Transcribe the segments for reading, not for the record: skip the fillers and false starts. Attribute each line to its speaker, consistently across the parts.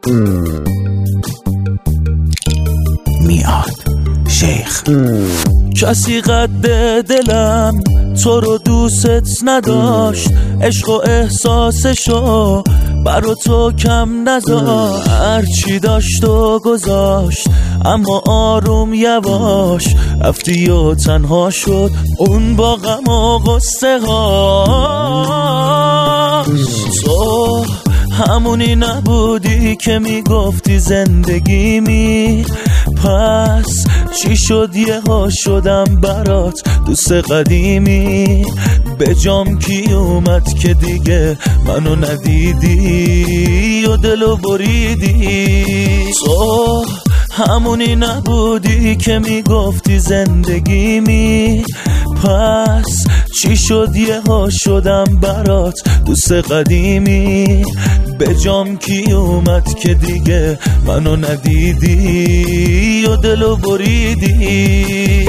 Speaker 1: میاد شیخ.
Speaker 2: کسی قد دلم تو رو دوست نداشت، عشق و احساسشو برا تو کم نذاشت. هرچی داشت و گذاشت اما آروم یواش رفتی و تنها شد اون با غم و غصه هاش. تو همونی نبودی که میگفتی زندگیمی، پس چی شد یه ها شدم برات دوست قدیمی. به جام کی اومد که دیگه منو ندیدی و دلو بریدی. تو همونی نبودی که میگفتی زندگیمی، پس چی شد یه ها شدم برات دوست قدیمی. به جام کی اومد که دیگه منو ندیدی و دلو بریدی.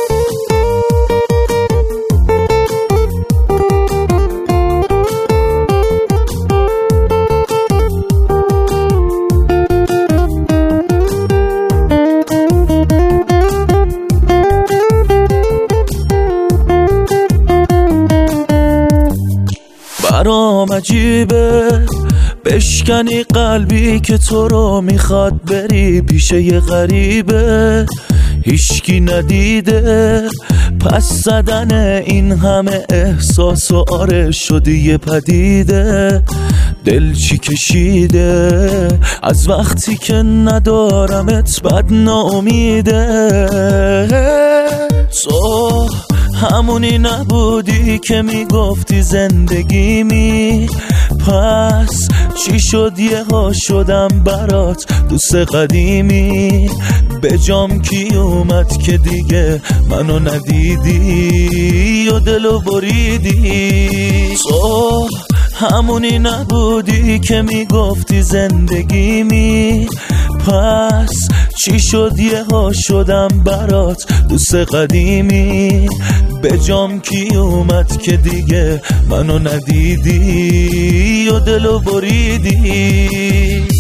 Speaker 2: برام عجیبه بشکنی قلبی که تو رو میخواد بری پیش یه غریبه، هیچکی ندیده پس زدن این همه احساس و آره شدی یه پدیده. دل چی کشیده از وقتی که ندارمت بد ناامیده. تو همونی نبودی که میگفتی زندگیمی، پس چی شد یه ها شدم برات دوست قدیمی. به جام کی اومد که دیگه منو ندیدی و دلو بریدی. تو همونی نبودی که میگفتی زندگیمی، پس چی شد یه ها شدم برات دوست قدیمی. به جام کی اومد که دیگه منو ندیدی و دلو بریدی.